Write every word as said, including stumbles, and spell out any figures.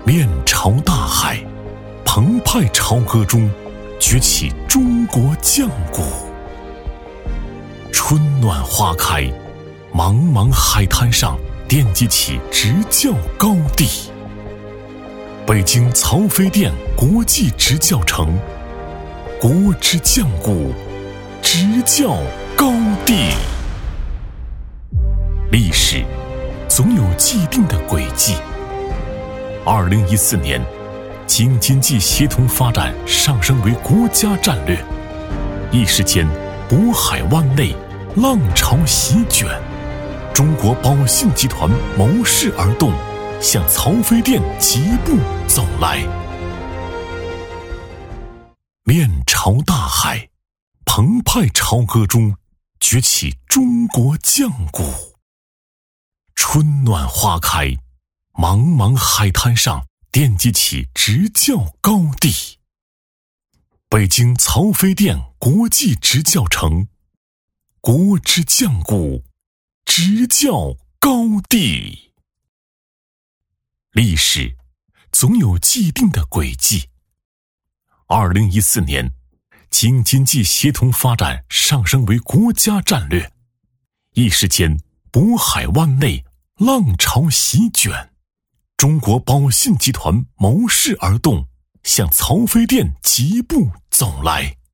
面朝大海，澎湃潮歌中崛起中国将鼓。春暖花开，茫茫海滩上奠基起执教高地。北京曹妃甸国际执教城，国之将鼓，执教高地。历史总有既定的轨迹。二零一四年，京津冀协同发展上升为国家战略，一时间渤海湾内浪潮席卷，中国宝信集团谋势而动，向曹妃甸疾步走来。面朝大海，澎湃潮歌中崛起中国将鼓。春暖花开，茫茫海滩上奠基起执教高地。北京曹妃甸国际执教城，国之将鼓，执教高地。历史总有既定的轨迹。二零一四年，京津冀协同发展上升为国家战略，一时间渤海湾内浪潮席卷，中国宝信集团谋势而动，向曹妃甸疾步走来。